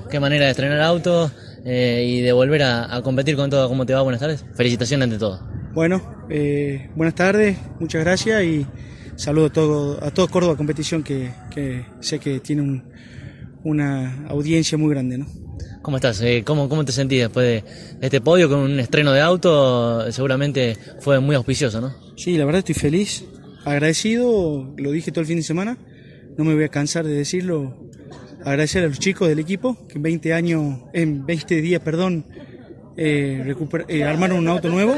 qué manera de estrenar auto y de volver a competir con todo. ¿Cómo te va? Buenas tardes. Felicitaciones ante todo. Bueno, buenas tardes, muchas gracias y saludo a todo Córdoba Competición que sé que tiene una audiencia muy grande, ¿no? ¿Cómo estás? ¿Cómo te sentís después de este podio con un estreno de auto? Seguramente fue muy auspicioso, ¿no? Sí, la verdad estoy feliz, agradecido, lo dije todo el fin de semana, no me voy a cansar de decirlo. Agradecer a los chicos del equipo que en 20 días, armaron un auto nuevo,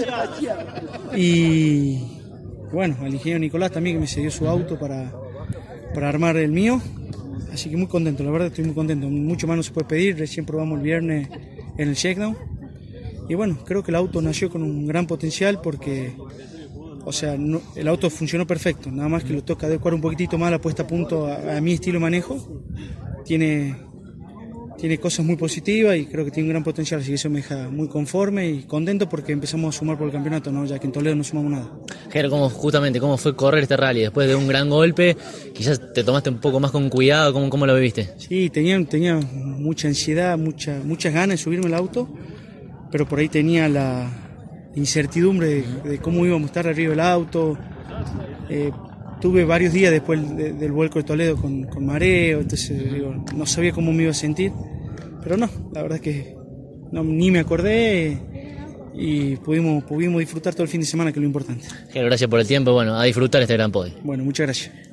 y bueno, al ingeniero Nicolás también, que me cedió su auto para armar el mío, así que muy contento, la verdad estoy muy contento, mucho más no se puede pedir. Recién probamos el viernes en el shakedown y bueno, creo que el auto nació con un gran potencial porque, o sea, el auto funcionó perfecto, nada más que lo toca adecuar un poquitito más la puesta a punto a mi estilo de manejo. Tiene cosas muy positivas y creo que tiene un gran potencial, así que eso me deja muy conforme y contento porque empezamos a sumar por el campeonato, ¿no? Ya que en Toledo no sumamos nada. Jero, ¿cómo fue correr este rally? Después de un gran golpe, quizás te tomaste un poco más con cuidado, ¿cómo lo viviste? Sí, tenía mucha ansiedad, muchas ganas de subirme al auto, pero por ahí tenía la incertidumbre de cómo íbamos a estar arriba del auto. Tuve varios días después del vuelco de Toledo con mareo, entonces no sabía cómo me iba a sentir, pero no, la verdad es que ni me acordé y pudimos disfrutar todo el fin de semana, que es lo importante. Jero, gracias por el tiempo, bueno, a disfrutar este gran podio. Bueno, muchas gracias.